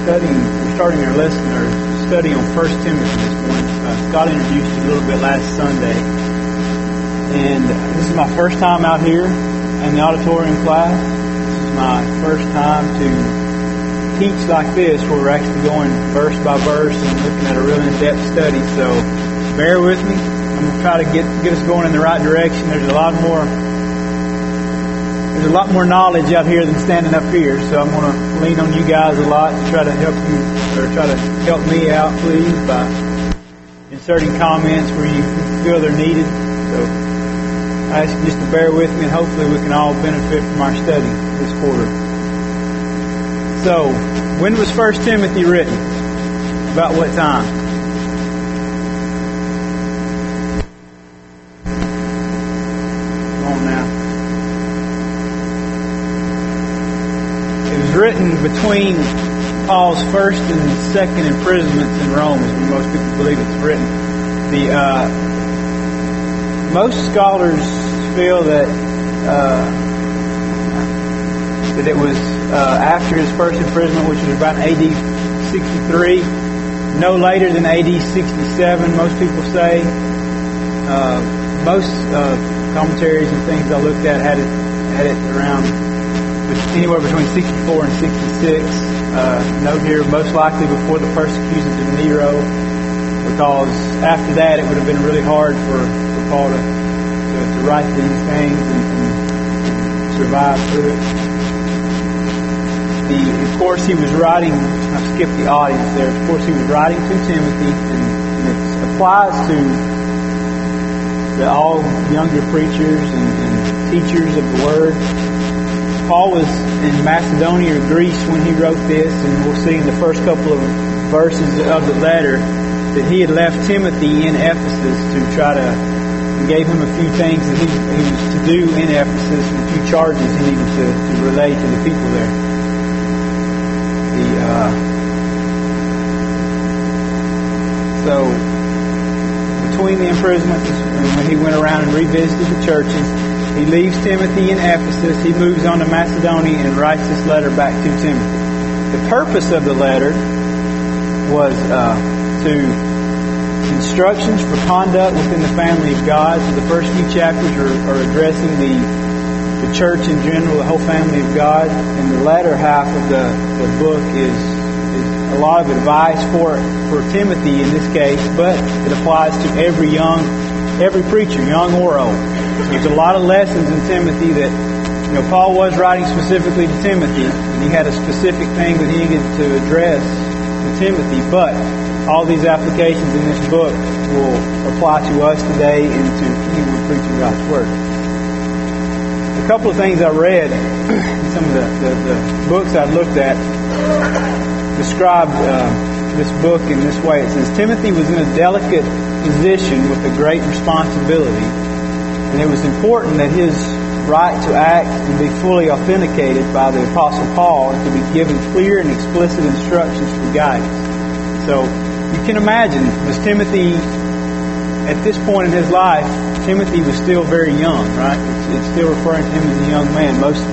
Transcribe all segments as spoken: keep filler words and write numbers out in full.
studying, we're starting our lesson, our study on First Timothy this morning. Uh, Scott introduced you a little bit last Sunday. And this is my first time out here in the auditorium class. This is my first time to teach like this, where we're actually going verse by verse and looking at a real in-depth study. So bear with me. I'm going to try to get get us going in the right direction. There's a lot more there's a lot more knowledge out here than standing up here. So I'm going to lean on you guys a lot to try to help you, or try to help me out, please, by inserting comments where you feel they're needed. So I ask you just to bear with me, and hopefully we can all benefit from our study this quarter. So, when was First Timothy written? About what time? Come on now. It was written between Paul's first and second imprisonments in Rome, as most people believe it's written. The uh, most scholars feel that uh, that it was uh, after his first imprisonment, which was about A D sixty-three, no later than A D sixty-seven, most people say. Uh, most uh, commentaries and things I looked at had it had it around anywhere between sixty-four and sixty-six. Uh, note here, most likely before the persecutions of Nero, because after that it would have been really hard for, for Paul to, to, to write these things and, and survive through it. The, of course, he was writing, I skipped the audience there, of course he was writing to Timothy, and, and it applies to the, all younger preachers and, and teachers of the Word. Paul was in Macedonia or Greece when he wrote this, and we'll see in the first couple of verses of the letter that he had left Timothy in Ephesus to try to, and gave him a few things that he, he was to do in Ephesus, and a few charges he needed to, to relay to the people there. The, uh, so, between the imprisonments and when he went around and revisited the churches, he leaves Timothy in Ephesus, he moves on to Macedonia and writes this letter back to Timothy. The purpose of the letter was uh, to instructions for conduct within the family of God. So the first few chapters are, are addressing the the church in general, the whole family of God, and the latter half of the, the book is, is a lot of advice for for Timothy in this case, but it applies to every young, every preacher, young or old. So there's a lot of lessons in Timothy that, you know, Paul was writing specifically to Timothy, and he had a specific thing that he needed to address to Timothy, but all these applications in this book will apply to us today and to anyone preaching God's Word. A couple of things I read in some of the, the, the books I looked at described uh, this book in this way. It says, Timothy was in a delicate position with a great responsibility, and it was important that his right to act and be fully authenticated by the Apostle Paul and to be given clear and explicit instructions for guidance. So you can imagine, was Timothy, at this point in his life, Timothy was still very young, right? It's, it's still referring to him as a young man. Most,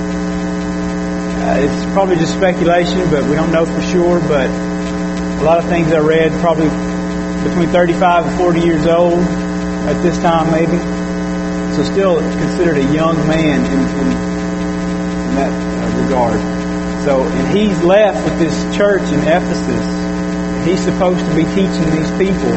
uh, it's probably just speculation, but we don't know for sure. But a lot of things I read, probably between thirty-five and forty years old at this time, maybe. So still considered a young man in, in, in that uh, regard. So, and he's left with this church in Ephesus. He's supposed to be teaching these people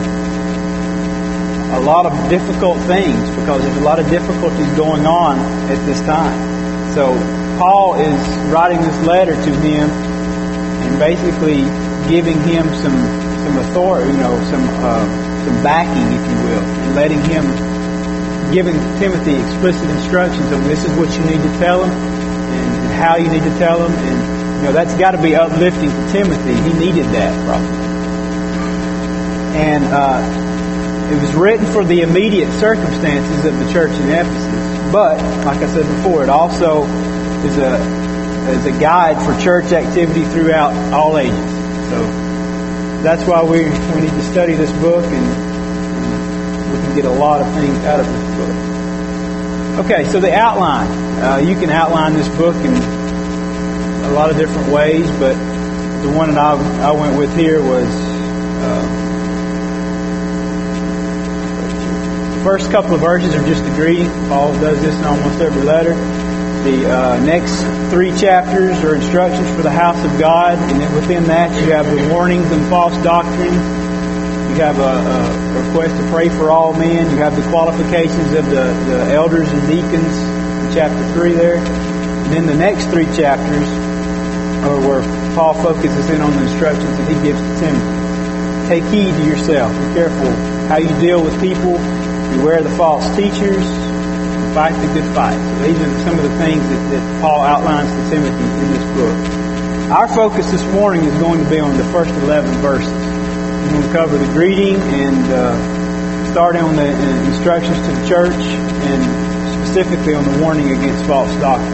a lot of difficult things, because there's a lot of difficulties going on at this time. So Paul is writing this letter to him and basically giving him some some authority, you know, some uh, some backing, if you will, and letting him, giving Timothy explicit instructions of this is what you need to tell him and, and how you need to tell him, and you know that's got to be uplifting to Timothy. He needed that probably, and. Uh, It was written for the immediate circumstances of the church in Ephesus. But, like I said before, it also is a is a guide for church activity throughout all ages. So that's why we we need to study this book, and we can get a lot of things out of this book. Okay, so the outline. Uh, you can outline this book in a lot of different ways, but the one that I, I went with here was uh, the first couple of verses are just a greeting. Paul does this in almost every letter. The uh, next three chapters are instructions for the house of God, and then within that you have the warnings and false doctrine. You have a, a request to pray for all men. You have the qualifications of the, the elders and deacons in chapter three there. And then the next three chapters are where Paul focuses in on the instructions that he gives to Timothy. Take heed to yourself. Be careful how you deal with people. Beware the false teachers. Fight the good fight. So these are some of the things that, that Paul outlines to Timothy in this book. Our focus this morning is going to be on the first eleven verses. We're going to cover the greeting and uh, starting on the uh, instructions to the church and specifically on the warning against false doctrine.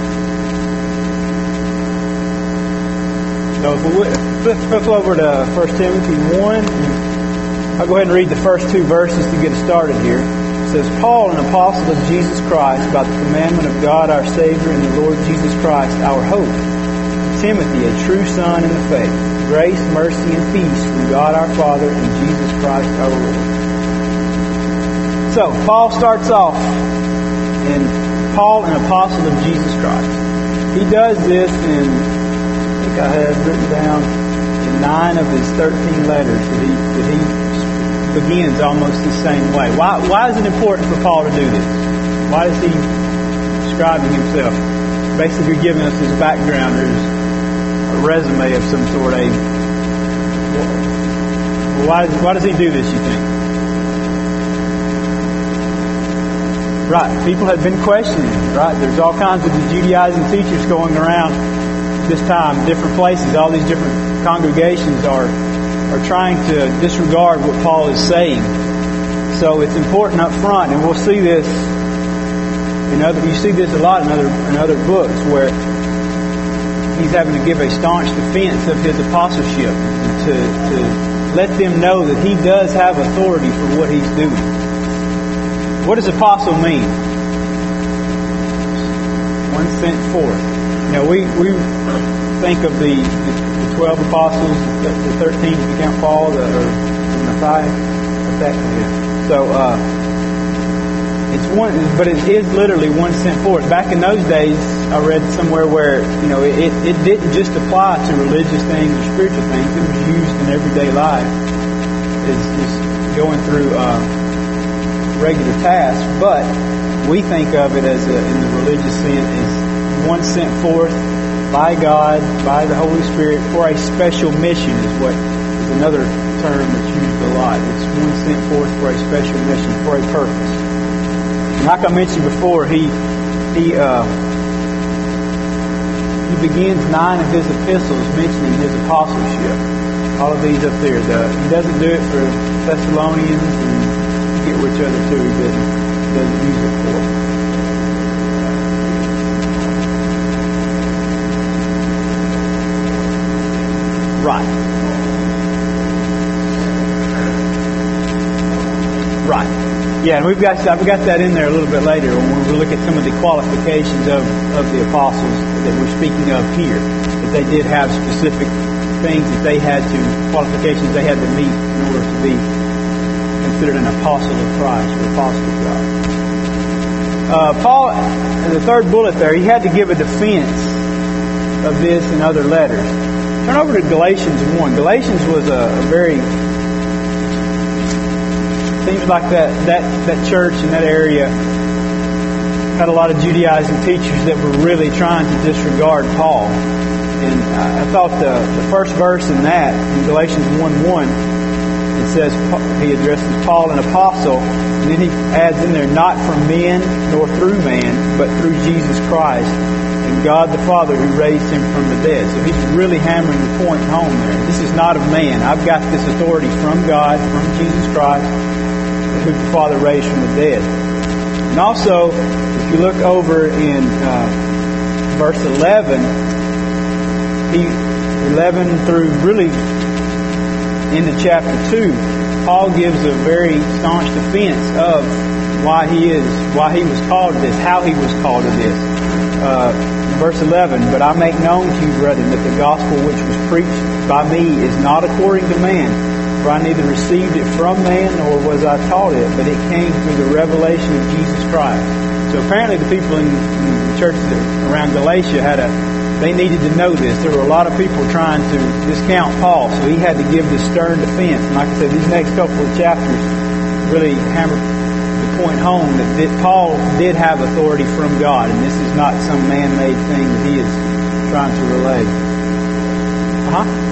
So if we would, flip, flip over to First Timothy one. I'll go ahead and read the first two verses to get us started here. It says, Paul, an apostle of Jesus Christ, by the commandment of God our Savior and the Lord Jesus Christ, our hope. Timothy, a true son in the faith. Grace, mercy, and peace from God our Father and Jesus Christ our Lord. So, Paul starts off, and Paul, an apostle of Jesus Christ. He does this in, I think I have written down, in nine of his thirteen letters that he, that he begins almost the same way. Why, why is it important for Paul to do this? Why is he describing himself? Basically giving us his background or his a resume of some sort. A why, why does he do this, you think? Right, people have been questioning him, right? There's all kinds of Judaizing teachers going around this time, different places. All these different congregations are are trying to disregard what Paul is saying. So it's important up front, and we'll see this in other. You see this a lot in other in other books where he's having to give a staunch defense of his apostleship to to let them know that he does have authority for what he's doing. What does apostle mean? One sent forth. Now we we think of the. the twelve apostles, the, the thirteen if you count Paul, the, or Matthias, that, yeah. So, uh, it's one, but it is literally one sent forth. Back in those days, I read somewhere where, you know, it, it didn't just apply to religious things or spiritual things. It was used in everyday life. It's just going through, uh, regular tasks, but we think of it as a, in the religious sense, as one sent forth by God, by the Holy Spirit, for a special mission is what is another term that's used a lot. It's one sent forth for a special mission, for a purpose. And like I mentioned before, he he uh, he begins nine of his epistles mentioning his apostleship. All of these up there. The, he doesn't do it for Thessalonians and I forget which other two he doesn't, doesn't use it for. Right. Right. Yeah, and we've got we got that in there a little bit later when we look at some of the qualifications of, of the apostles that we're speaking of here. That they did have specific things that they had to, qualifications they had to meet in order to be considered an apostle of Christ or apostle of God. Uh, Paul, in the third bullet there, he had to give a defense of this and other letters. Turn over to Galatians one. Galatians was a, a very, seems like that, that, that church in that area had a lot of Judaizing teachers that were really trying to disregard Paul. And I, I thought the, the first verse in that, in Galatians one one, it says, he addresses Paul, an apostle, and then he adds in there, not from men nor through man, but through Jesus Christ, and God the Father who raised him from the dead. So he's really hammering the point home there. This is not of man. I've got this authority from God, from Jesus Christ, who the Father raised from the dead. And also, if you look over in uh, verse eleven, he eleven through really into chapter two, Paul gives a very staunch defense of why he is, why he was called to this, how he was called to this. Uh, verse eleven, but I make known to you, brethren, that the gospel which was preached by me is not according to man. For I neither received it from man, nor was I taught it, but it came through the revelation of Jesus Christ. So apparently the people in, in the churches around Galatia had a, they needed to know this. There were a lot of people trying to discount Paul, so he had to give this stern defense. And like I said, these next couple of chapters really hammer the point home that, that Paul did have authority from God, and this is not some man-made thing that he is trying to relay. Uh-huh.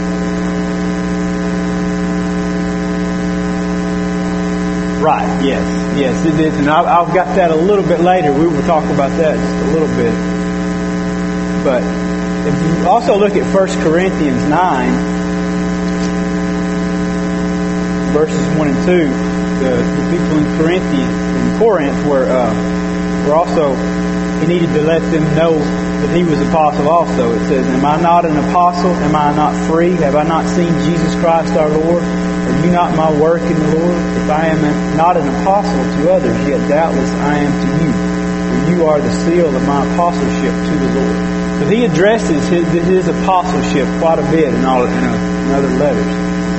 Right, yes, yes, it is. And I've got that a little bit later. We will talk about that just a little bit. But if you also look at First Corinthians nine, verses one and two, the, the people in Corinth, in Corinth were, uh, were also, he needed to let them know that he was apostle also. It says, am I not an apostle? Am I not free? Have I not seen Jesus Christ our Lord? Are you not my work in the Lord? If I am not an apostle to others, yet doubtless I am to you. For you are the seal of my apostleship to the Lord. So he addresses his, his apostleship quite a bit in, all, in, a, in other letters.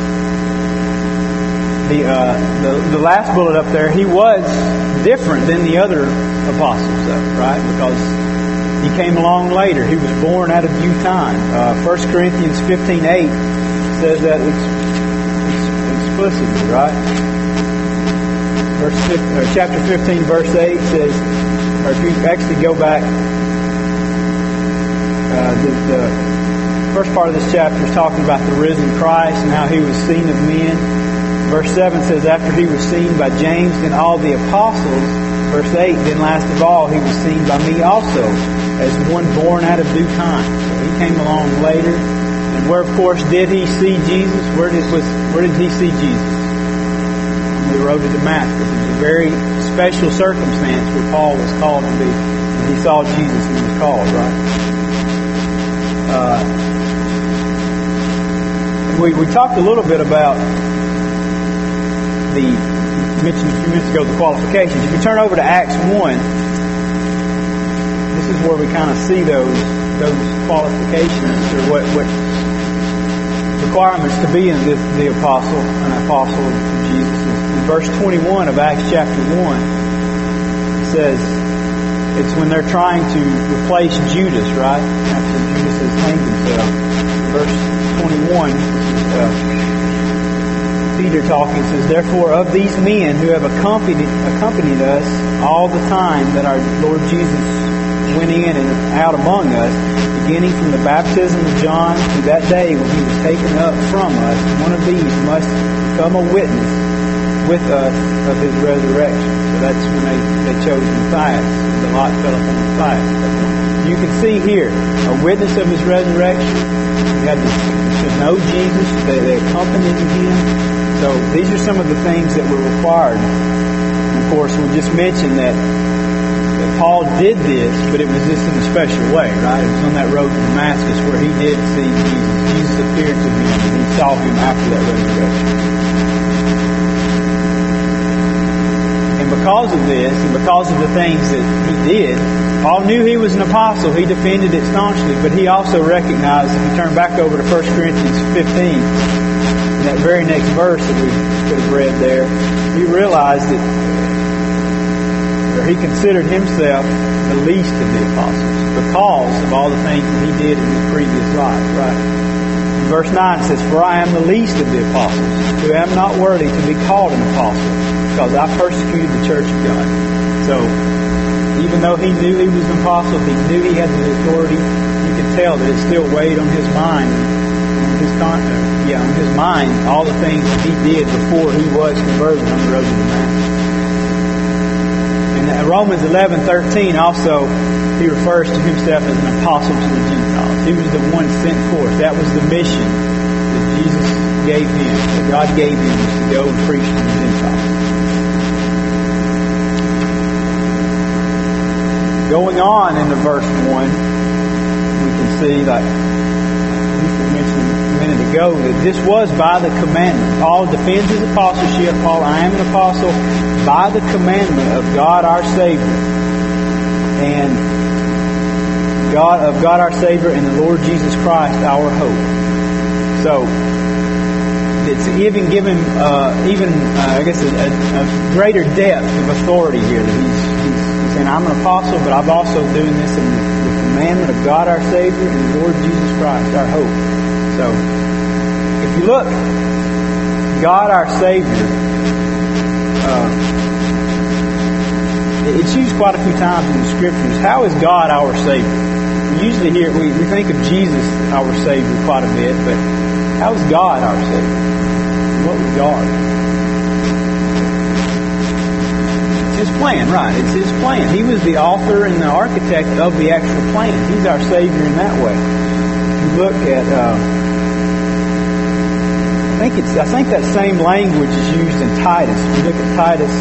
The, uh, the the last bullet up there, he was different than the other apostles, though, right? Because he came along later. He was born out of due time. Uh, First Corinthians fifteen eight says that explicitly, right? Verse or chapter fifteen, verse eight says, or if you actually go back, uh, the, the first part of this chapter is talking about the risen Christ and how he was seen of men. Verse seven says, after he was seen by James and all the apostles. Verse eight, then last of all, he was seen by me also, as one born out of due time. So he came along later. And where, of course, did he see Jesus? Where did, was, where did he see Jesus? On the road to Damascus. It was a very special circumstance where Paul was called to be. And he saw Jesus and was called, right? Uh, we, we talked a little bit about the, mentioned a few minutes ago, the qualifications. If you turn over to Acts one, this is where we kind of see those those qualifications, or what, what requirements to be in the, the apostle, an apostle of Jesus. In verse twenty-one of Acts chapter one, it says, it's when they're trying to replace Judas, right? After Judas has hanged himself. Verse twenty-one, uh, Peter talking says, therefore of these men who have accompanied accompanied us all the time that our Lord Jesus went in and out among us, beginning from the baptism of John to that day when he was taken up from us, one of these must become a witness with us of his resurrection. So that's when they, they chose Matthias. The lot fell upon Matthias. You can see here a witness of his resurrection. You had to, to know Jesus. They, they accompanied him. So these are some of the things that were required. And of course, we just mentioned that, that Paul did this, but it was just in a special way, right? It was on that road to Damascus where he did see Jesus. Jesus appeared to him, and he saw him after that resurrection. And because of this, and because of the things that he did, Paul knew he was an apostle. He defended it staunchly, but he also recognized, if you turn back over to First Corinthians fifteen, in that very next verse that we could have read there, he realized that, or he considered himself the least of the apostles because of all the things that he did in his previous life, right? In verse nine it says, for I am the least of the apostles, who am not worthy to be called an apostle, because I persecuted the church of God. So, even though he knew he was an apostle, he knew he had the authority, you could tell that it still weighed on his mind, on his conscience. Yeah, on his mind, all the things that he did before he was converted on the road to Damascus. And in Romans eleven thirteen also, he refers to himself as an apostle to the Gentiles. He was the one sent forth. That was the mission that Jesus gave him, that God gave him, to go and preach to the Gentiles. Going on into verse one, we can see, like we mentioned a minute ago, that this was by the commandment. Paul defends his apostleship. Paul, I am an apostle by the commandment of God our Savior. And God of God our Savior and the Lord Jesus Christ, our hope. So it's even given, uh, even uh, I guess, a, a, a greater depth of authority here. That he's, he's, he's saying, I'm an apostle, but I'm also doing this in the commandment of God our Savior and the Lord Jesus Christ, our hope. So if you look, God our Savior, uh, it's used quite a few times in the Scriptures. How is God our Savior? We usually hear, we, we think of Jesus our Savior quite a bit, but how is God our Savior? What was God? It's His plan, right? It's His plan. He was the author and the architect of the actual plan. He's our Savior in that way. If you look at, uh, I think it's, I think that same language is used in Titus. If you look at Titus,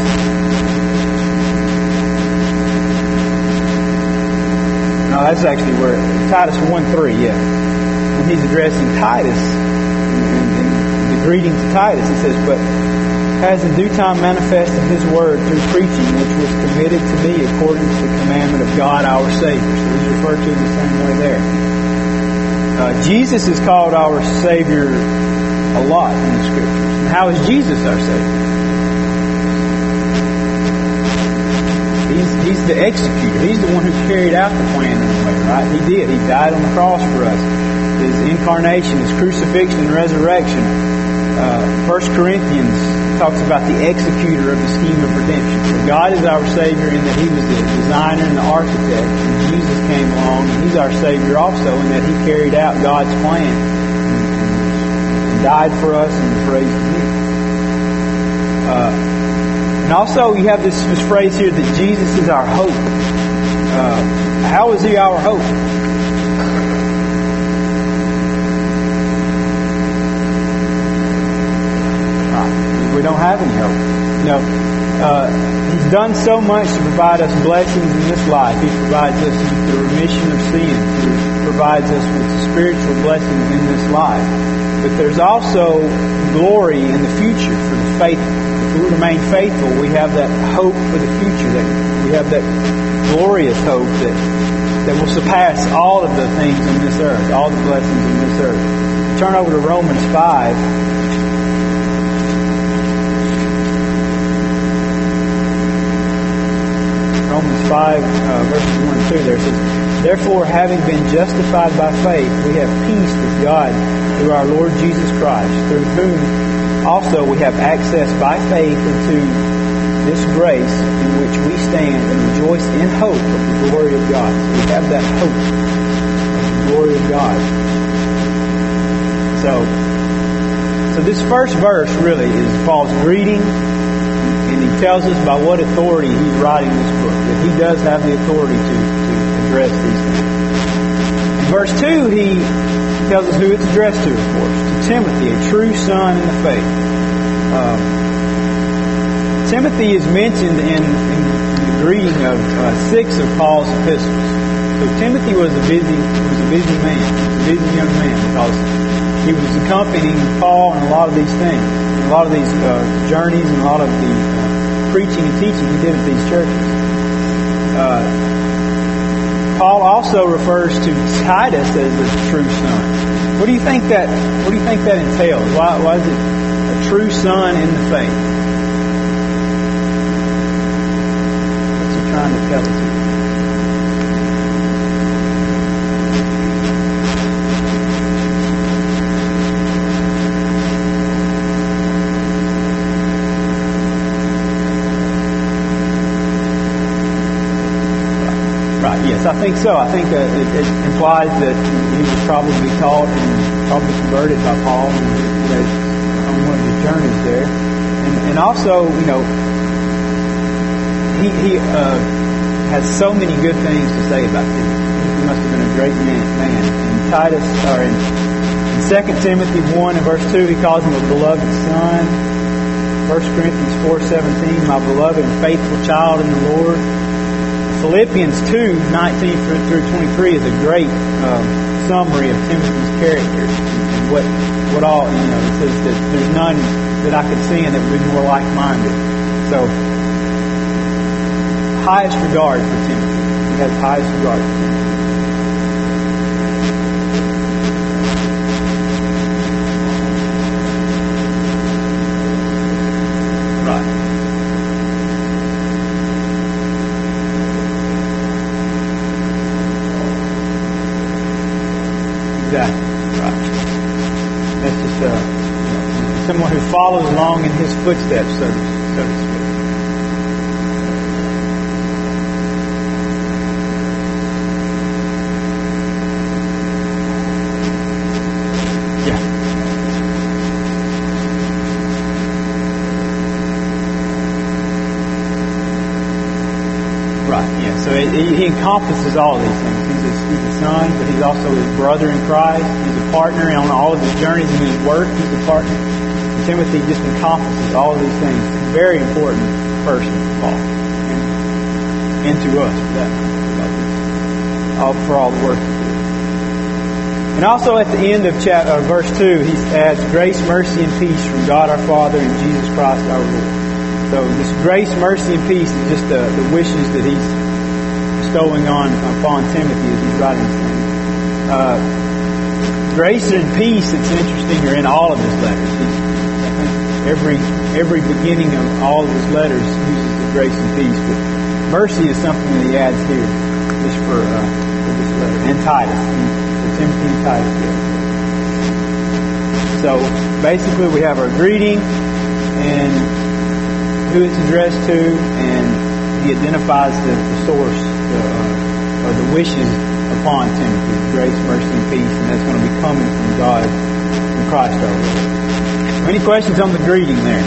no, that's actually where Titus one three, yeah. When he's addressing Titus, greeting to Titus, he says, but has in due time manifested His word through preaching, which was committed to me according to the commandment of God our Savior. So he's referred to in the same way there. Uh, Jesus is called our Savior a lot in the Scriptures. And how is Jesus our Savior? He's, he's the executor. He's the one who carried out the plan in a way, right? He did. He died on the cross for us. His incarnation, His crucifixion and resurrection. Uh, First Corinthians talks about the executor of the scheme of redemption. So God is our Savior in that He was the designer and the architect. And Jesus came along and He's our Savior also in that He carried out God's plan and died for us and was raised again. Uh, and also you have this, this phrase here that Jesus is our hope. Uh, how is He our hope? We don't have any hope. You know, uh, He's done so much to provide us blessings in this life. He provides us with the remission of sin. He provides us with spiritual blessings in this life. But there's also glory in the future for the faithful. If we remain faithful, we have that hope for the future. That we have that glorious hope that that will surpass all of the things on this earth, all the blessings in this earth. Turn over to Romans five. Romans five, uh, verses one and two, there it says, therefore, having been justified by faith, we have peace with God through our Lord Jesus Christ, through whom also we have access by faith into this grace in which we stand and rejoice in hope of the glory of God. So we have that hope of the glory of God. So, so this first verse really is Paul's greeting. And he tells us by what authority he's writing this book, that he does have the authority to, to address these things. In verse two, he tells us who it's addressed to, of course, to Timothy, a true son in the faith. Um, Timothy is mentioned in, in the greeting of uh, six of Paul's epistles. So Timothy was a busy, was a busy man, a busy young man, because he was accompanying Paul in a lot of these things, a lot of these uh, journeys, and a lot of the preaching and teaching he did at these churches. Uh, Paul also refers to Titus as a true son. What do you think that? What do you think that entails? Why, why is it a true son in the faith? What's he trying to tell us? Yes, I think so. I think uh, it, it implies that he was probably taught and probably converted by Paul on one of his journeys there. And, and also, you know, he, he uh, has so many good things to say about Timothy. He must have been a great man. man. In Titus, or in, in Second Timothy one and verse two, he calls him a beloved son. First Corinthians four seventeen, my beloved and faithful child in the Lord. Philippians two nineteen through twenty-three is a great um, summary of Timothy's character and what what all you know. It says that there's none that I could see in that would be more like-minded. So, highest regard for Timothy. He has highest regard for Timothy. uh, someone who follows along in his footsteps, so to, so to speak. So he, he encompasses all of these things. He's a, he's a son, but he's also his brother in Christ. He's a partner on all of his journeys and his work. He's a partner. And Timothy just encompasses all of these things. He's a very important person, Paul, and, and to us for that, all for all the work he did. And also at the end of chapter, uh, verse two, he adds grace, mercy, and peace from God our Father and Jesus Christ our Lord. So this grace, mercy, and peace is just the, the wishes that he's bestowing on upon Timothy as he's writing this thing. Uh, grace and peace, it's interesting, are in all of his letters. He's, I think every every beginning of all of his letters uses the grace and peace, but mercy is something that he adds here, just for, uh, for this letter. And Titus, for Timothy and Titus. Yeah. So basically, we have our greeting and who it's addressed to, and he identifies the, the source uh, or the wishes upon Timothy, grace, mercy, and peace, and that's going to be coming from God, from Christ our Lord. Any questions on the greeting there?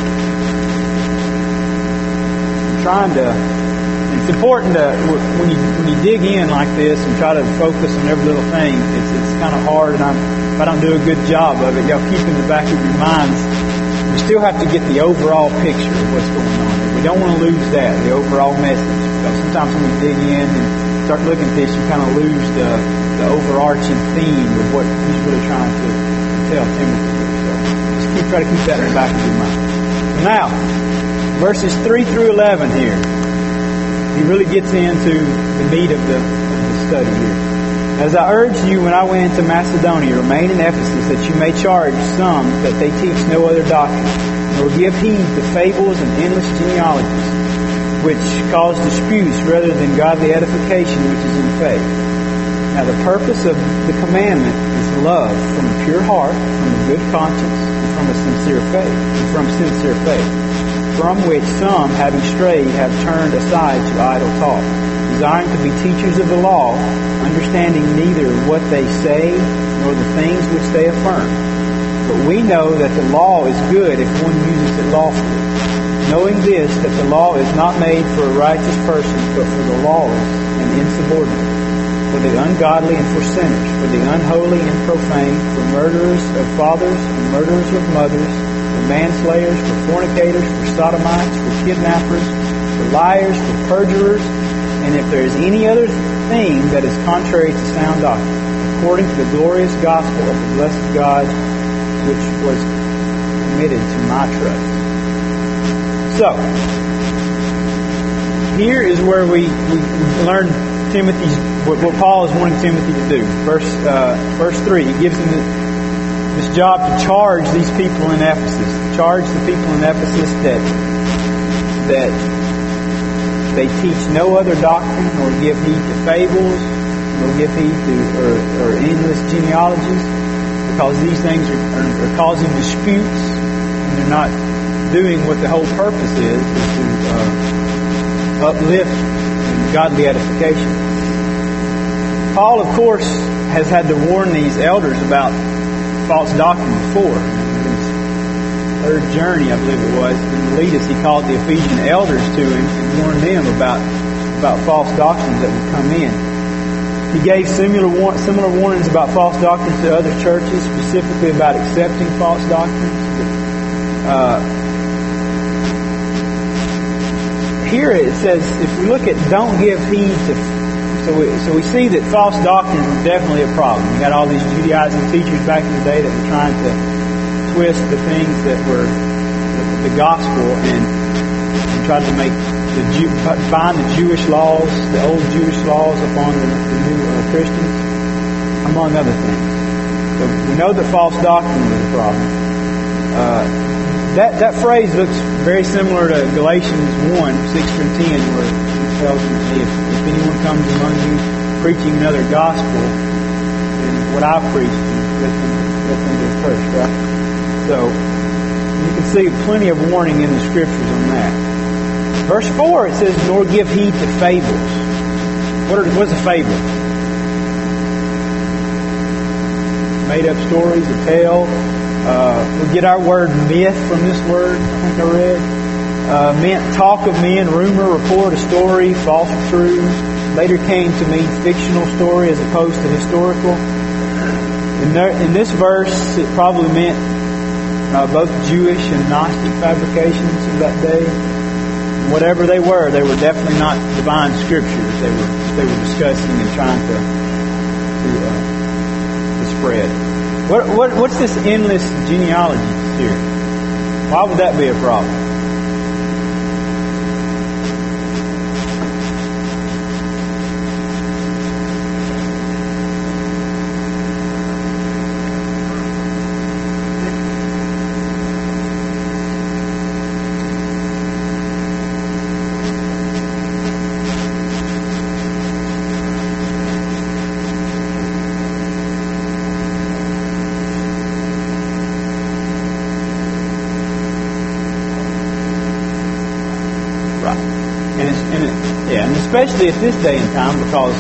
I'm trying to. It's important to when you when you dig in like this and try to focus on every little thing. It's it's kind of hard, and I'm, if I don't do a good job of it, y'all keep in the back of your minds. We still have to get the overall picture of what's going on. We don't want to lose that, the overall message. Because sometimes when we dig in and start looking at this, you kind of lose the, the overarching theme of what he's really trying to tell Timothy. So just keep try to keep that in the back of your mind. Now, verses three through eleven here, he really gets into the meat of the, of the study here. As I urged you when I went into Macedonia, remain in Ephesus, that you may charge some that they teach no other doctrine, nor give heed to fables and endless genealogies, which cause disputes rather than godly edification which is in faith. Now the purpose of the commandment is love from a pure heart, from a good conscience, and from a sincere faith, and from sincere faith, from which some, having strayed, have turned aside to idle talk, desiring to be teachers of the law, understanding neither what they say nor the things which they affirm. But we know that the law is good if one uses it lawfully, knowing this, that the law is not made for a righteous person, but for the lawless and insubordinate, for the ungodly and for sinners, for the unholy and profane, for murderers of fathers and murderers of mothers, for manslayers, for fornicators, for sodomites, for kidnappers, for liars, for perjurers, and if there is any other thing that is contrary to sound doctrine, according to the glorious gospel of the blessed God, which was committed to my trust. So, here is where we, we, we learn Timothy's, what, what Paul is wanting Timothy to do. Verse, uh, verse three, he gives him this, this job to charge these people in Ephesus, to charge the people in Ephesus that that they teach no other doctrine, nor give heed to fables, nor give heed to or, or endless genealogies, because these things are, are, are causing disputes, and they're not doing what the whole purpose is, is to uh, uplift godly edification. Paul, of course, has had to warn these elders about false doctrine before. Third journey, I believe it was, in Miletus, he called the Ephesian elders to him and warned them about about false doctrines that would come in. He gave similar similar warnings about false doctrines to other churches, specifically about accepting false doctrines. Uh, here it says, if we look at don't give heed to, so we, so we see that false doctrines were definitely a problem. We got all these Judaizing teachers back in the day that were trying to twist the things that were the, the gospel and, and tried to make the Jew, bind the Jewish laws, the old Jewish laws upon the, the new uh, Christians, among other things. So we know that false doctrine was a problem. Uh, that that phrase looks very similar to Galatians one, six through ten, where it tells you, if, if anyone comes among you preaching another gospel than what I preached, let them, let them be cursed, right? So you can see plenty of warning in the Scriptures on that. Verse four, it says, nor give heed to fables. What are, what's a fable? Made up stories, a tale. Uh, we get our word myth from this word, I think I read. Uh, meant talk of men, rumor, report, a story, false or true. Later came to mean fictional story as opposed to historical. In, there, in this verse, it probably meant uh, both Jewish and Gnostic fabrications of that day. Whatever they were, they were definitely not divine scriptures. They were they were discussing and trying to to, uh, to spread. What, what what's this endless genealogy here? Why would that be a problem? Especially at this day and time, because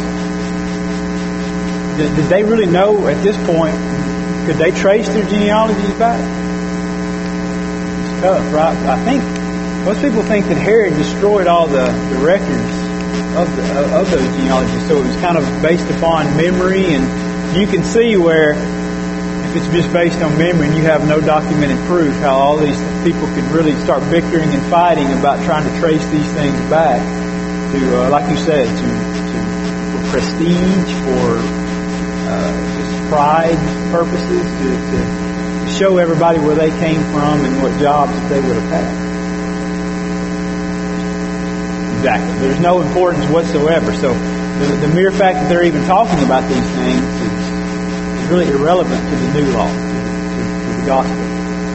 did, did they really know at this point? Could they trace their genealogies back? It's tough, right? I think most people think that Herod destroyed all the, the records of the, of those genealogies, so it was kind of based upon memory, and you can see where if it's just based on memory and you have no documented proof, how all these people could really start bickering and fighting about trying to trace these things back. To, uh, like you said, to, to for prestige, for uh, just pride purposes, to, to show everybody where they came from and what jobs they would have had. Exactly. There's no importance whatsoever. So the, the mere fact that they're even talking about these things is, is really irrelevant to the new law, to, to, to the gospel.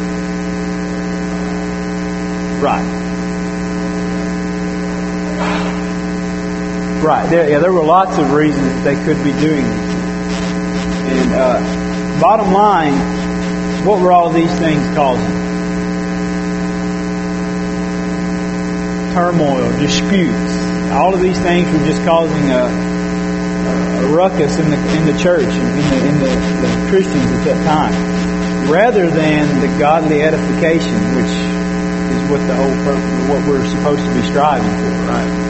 Right. Right. There, yeah, there were lots of reasons that they could be doing these things. And uh, bottom line, what were all these things causing? Turmoil, disputes. All of these things were just causing a, a ruckus in the in the church and in the in the, the Christians at that time, rather than the godly edification, which is what the whole purpose, what we're supposed to be striving for, right?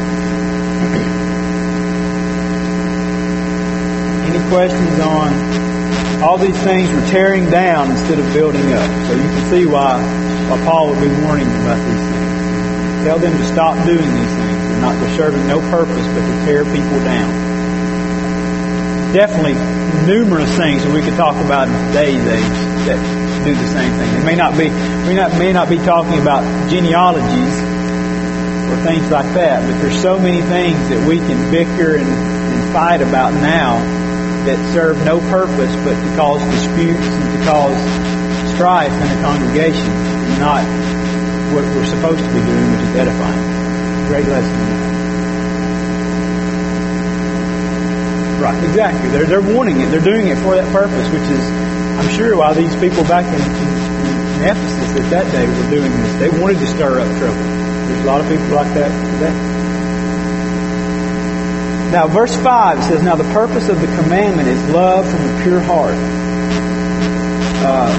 Any questions on all these things were tearing down instead of building up? So you can see why, why Paul would be warning about these things. Tell them to stop doing these things. They're not they're serving no purpose but to tear people down. Definitely numerous things that we could talk about in today's age that do the same thing. They may not be we not may not be talking about genealogies or things like that, but there's so many things that we can bicker and, and fight about now that serve no purpose but to cause disputes and to cause strife in the congregation, and not what we're supposed to be doing, which is edifying. Great lesson. Right, exactly. They're they're wanting it. They're doing it for that purpose, which is, I'm sure, why these people back in, in Ephesus at that day were doing this. They wanted to stir up trouble. There's a lot of people like that today. Now, verse five says, now the purpose of the commandment is love from a pure heart. Uh,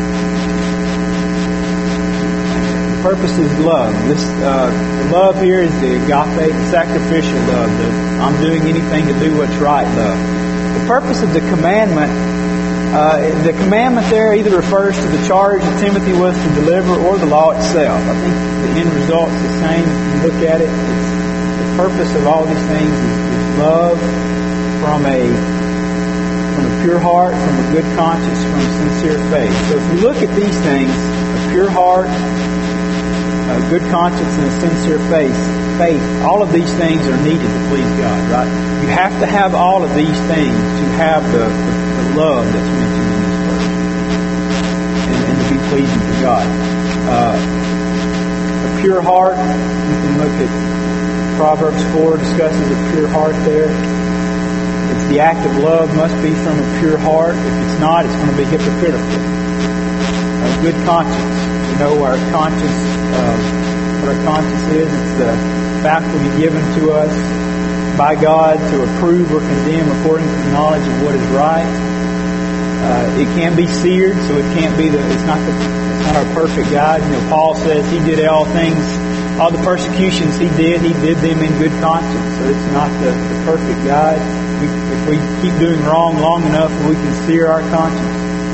the purpose is love. This uh, the love here is the agape, the sacrificial love. The I'm doing anything to do what's right love. The purpose of the commandment, uh, the commandment there either refers to the charge that Timothy was to deliver or the law itself. I think the end result's the same. If you look at it, it's, the purpose of all these things is love from a from a pure heart, from a good conscience, from a sincere faith. So if you look at these things, a pure heart, a good conscience, and a sincere faith, faith, all of these things are needed to please God, right? You have to have all of these things to have the, the, the love that's mentioned in this verse, and, and to be pleasing to God. Uh, a pure heart, you can look at Proverbs four discusses a pure heart there. It's the act of love must be from a pure heart. If it's not, it's going to be hypocritical. a good conscience. You know our conscience, uh, what our conscience is. It's the faculty given to us by God to approve or condemn according to the knowledge of what is right. Uh, it can be seared, so it can't be the. It's not the. It's not our perfect guide. You know, Paul says he did all things, all the persecutions he did, he did them in good conscience. So it's not the, the perfect guide. We, if we keep doing wrong long enough, we can sear our conscience.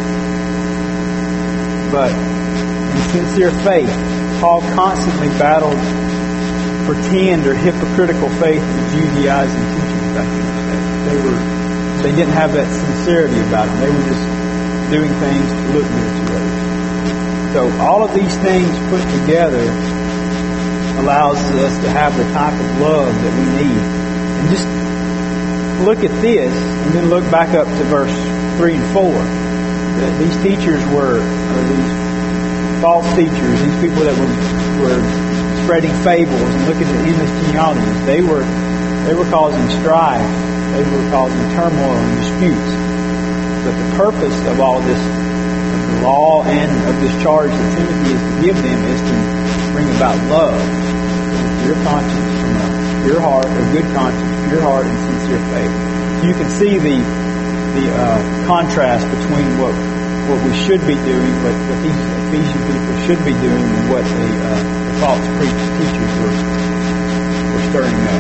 But in sincere faith, Paul constantly battled pretend or hypocritical faith in the Judaizing teachings back in the day. They were, they didn't have that sincerity about them. They were just doing things to look good to others. So all of these things put together allows us to have the type of love that we need. And just look at this, and then look back up to verse three and four. These teachers were, or these false teachers, these people that were, were spreading fables and looking at endless genealogies, they were they were causing strife, they were causing turmoil and disputes. But the purpose of all this, of the law and of this charge that Timothy is to give them, is to bring about love, pure conscience from a pure heart, a good conscience, pure heart, and sincere faith. You can see the the uh, contrast between what what we should be doing, what, what these Ephesian people should be doing, and what the, uh, the false preachers teachers were, were stirring up.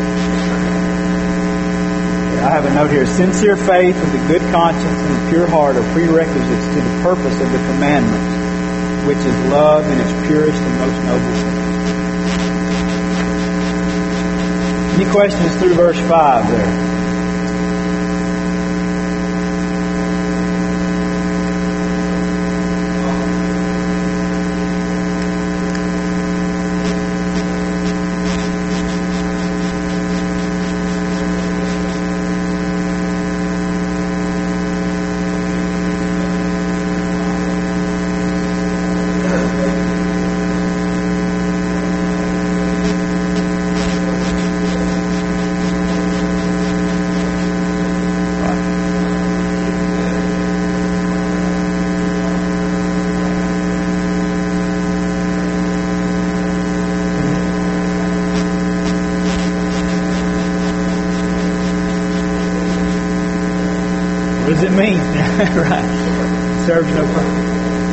I have a note here. Sincere faith with a good conscience and a pure heart are prerequisites to the purpose of the commandments, which is love in its purest and most noble form. Any questions through verse five there? What does it mean? Right. Serves no purpose.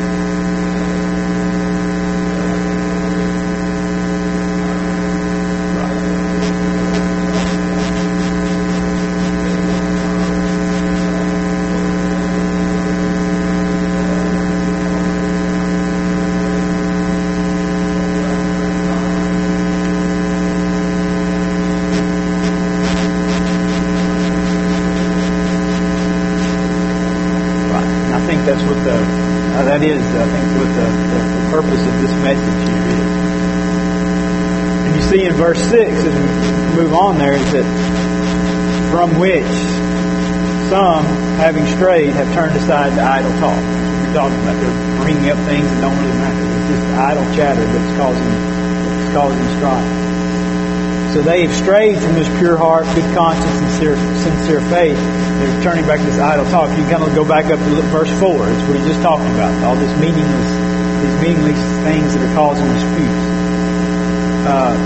That's what the uh, that is. I think what the, the, the purpose of this message here is. And you see in verse six, as we move on there, is that from which some, having strayed, have turned aside to idle talk. We're talking about they're bringing up things that don't really matter. It's just idle chatter that's causing that's causing strife. So they have strayed from this pure heart, good conscience, and sincere, sincere faith. They're turning back to this idle talk. You kind of go back up to verse four. It's what he just talked about. All this meaningless, these meaningless things that are causing disputes. Uh,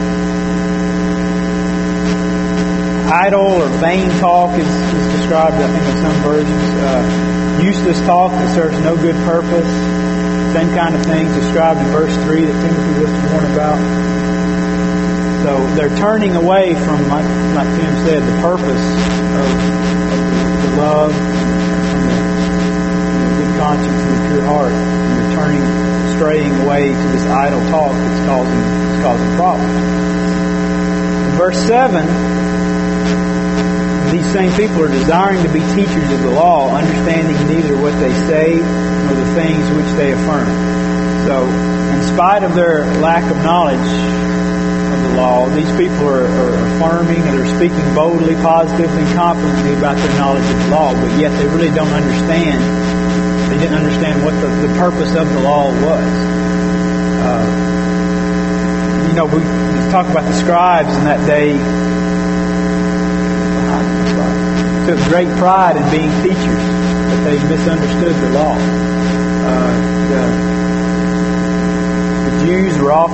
idle or vain talk is, is described, I think, in some versions. Uh, useless talk that serves no good purpose. Same kind of things described in verse three that Timothy was to warn about. So they're turning away from, like, like Tim said, the purpose of, of the love and the, the good conscience and the pure heart. And they're turning, straying away to this idle talk that's causing, that's causing problems. In verse seven, these same people are desiring to be teachers of the law, understanding neither what they say nor the things which they affirm. So, in spite of their lack of knowledge law, these people are, are affirming and they're speaking boldly, positively, and confidently about their knowledge of the law, but yet they really don't understand. They didn't understand what the, the purpose of the law was. Uh, you know, we talk about the scribes in that day. Uh, took great pride in being teachers, but they misunderstood the law. Uh, the,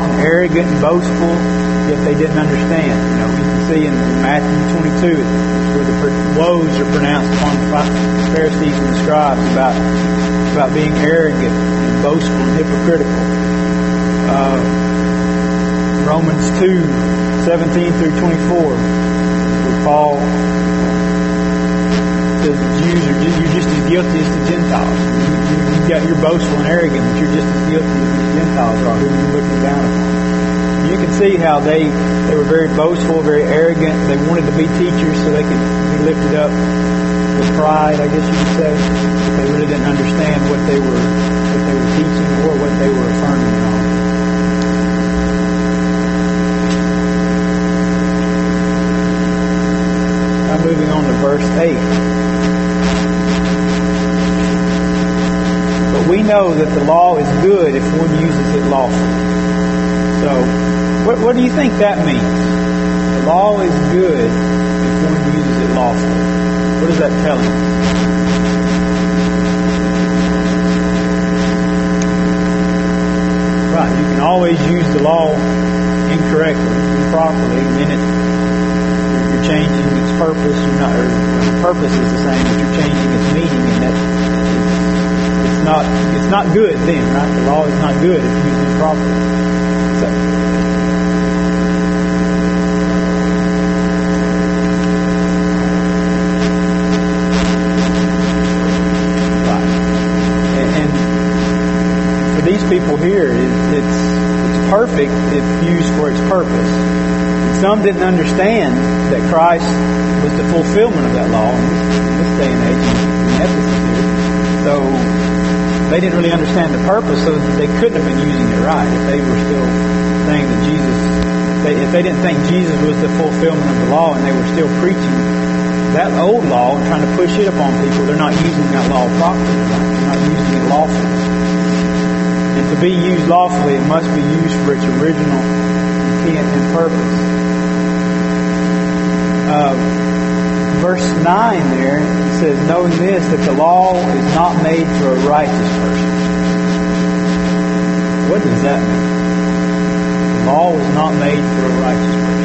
and arrogant and boastful, yet they didn't understand. You know, you can see in Matthew twenty-two where the woes are pronounced upon the Pharisees and the scribes about about being arrogant and boastful and hypocritical. Uh, Romans two seventeen through twenty-four, where Paul says the Jews are just, you're just as guilty as the Gentiles. You, you, you got you're boastful and arrogant, but you're just as guilty as the Gentiles are, who you're looking down upon. You can see how they, they were very boastful, very arrogant. They wanted to be teachers so they could be lifted up with pride, I guess you could say. But they really didn't understand what they were what they were teaching or what they were affirming on. Now moving on to verse eight. But we know that the law is good if one uses it lawfully. So, what, what do you think that means? The law is good if one uses it lawfully. What is that telling us? Right, you can always use the law incorrectly, improperly, and then it, you're changing its purpose. You're not, or the purpose is the same, but you're changing its meaning, and that it's not it's not good then, right? The law is not good if used improperly. So, people here, it, it's it's perfect if used for its purpose. Some didn't understand that Christ was the fulfillment of that law in this, in this day and age in Ephesus here. So they didn't really understand the purpose, so they couldn't have been using it right if they were still saying that Jesus, they, if they didn't think Jesus was the fulfillment of the law and they were still preaching that old law and trying to push it upon people, they're not using that law properly. Right? They're not using it lawfully. And to be used lawfully, it must be used for its original intent and purpose. Uh, verse nine there, it says, knowing this, that the law is not made for a righteous person. What does that mean? The law is not made for a righteous person.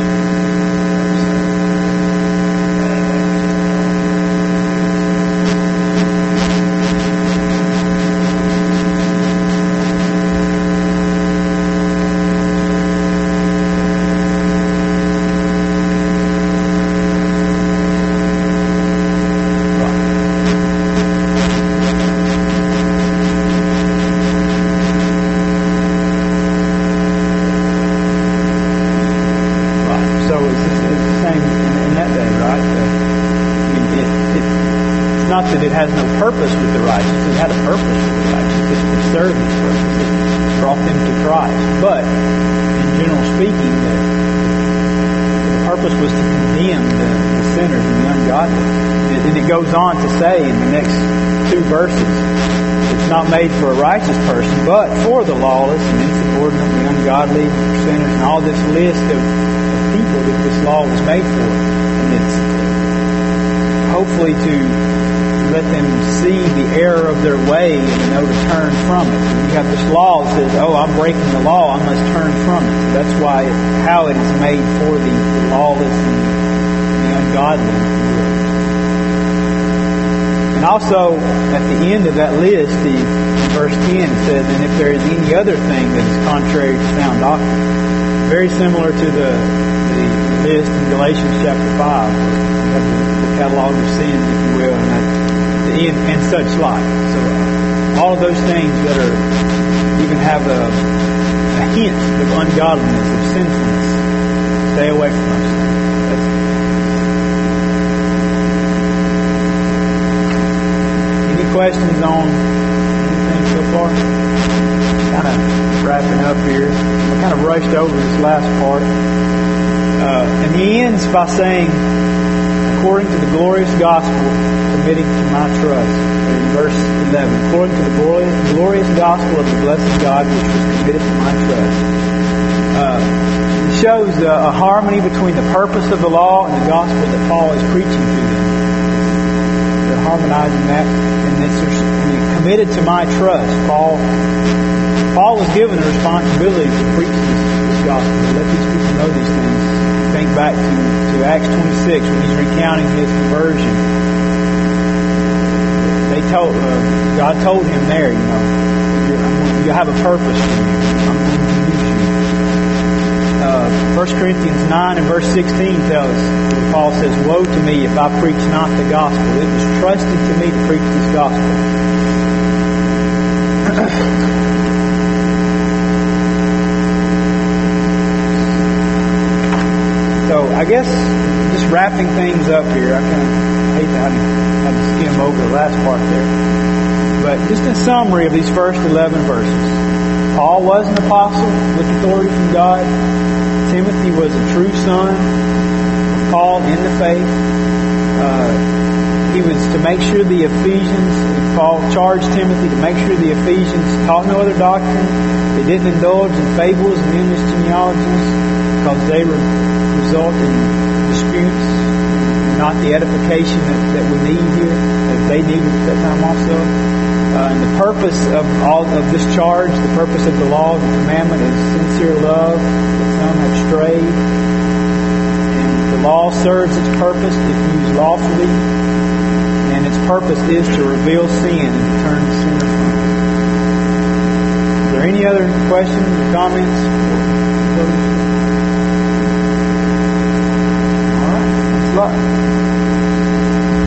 That it has no purpose with the righteous. It had a purpose with the righteous. It would serve its purpose. It brought them to Christ. But, in general speaking, the, the purpose was to condemn the, the sinners and the ungodly. And, and it goes on to say in the next two verses, it's not made for a righteous person, but for the lawless and insubordinate, the ungodly, sinners, and all this list of, of people that this law was made for. And it's hopefully to let them see the error of their way and know to turn from it. And you have this law that says, oh, I'm breaking the law, I must turn from it. So that's why it, how it is made for the, the lawless and the ungodly. And also, at the end of that list, the, in verse ten, it says, and if there is any other thing that is contrary to sound doctrine. Very similar to the, the list in Galatians chapter five, where you have the, the catalog of sins, if you will, and that And, and such like. So uh, all of those things that are even have a, a hint of ungodliness, of sinfulness, stay away from those things. That's any questions on anything so far? Kind of wrapping up here. I kind of rushed over this last part. Uh, and he ends by saying, according to the glorious gospel committing to my trust. In verse eleven, according to the glorious, glorious gospel of the blessed God which was committed to my trust. Uh, it shows a, a harmony between the purpose of the law and the gospel that Paul is preaching to them. They're harmonizing that. And it's committed to my trust. Paul Paul was given the responsibility to preach this, this gospel, to let these people know these things. Think back to, to Acts twenty-six when he's recounting his conversion. They told uh, God told him there, you know, you have a purpose for you. I'm going to use you. Uh, First Corinthians nine and verse sixteen tells us, Paul says, "Woe to me if I preach not the gospel. It was trusted to me to preach this gospel." So I guess just wrapping things up here, I kind of hate to have to, have to skim over the last part there. But just in summary of these first eleven verses, Paul was an apostle with authority from God. Timothy was a true son of Paul in the faith. Uh, he was to make sure the Ephesians, Paul charged Timothy to make sure the Ephesians taught no other doctrine. They didn't indulge in fables and endless genealogies because they were result in disputes, not the edification that, that we need here, that they needed at that time also. Uh, and the purpose of all of this charge, the purpose of the law, the commandment is sincere love, that some have strayed. And the law serves its purpose if used lawfully, and its purpose is to reveal sin and to turn the sinner from it. Is there any other questions or comments? All right. Thanks a lot.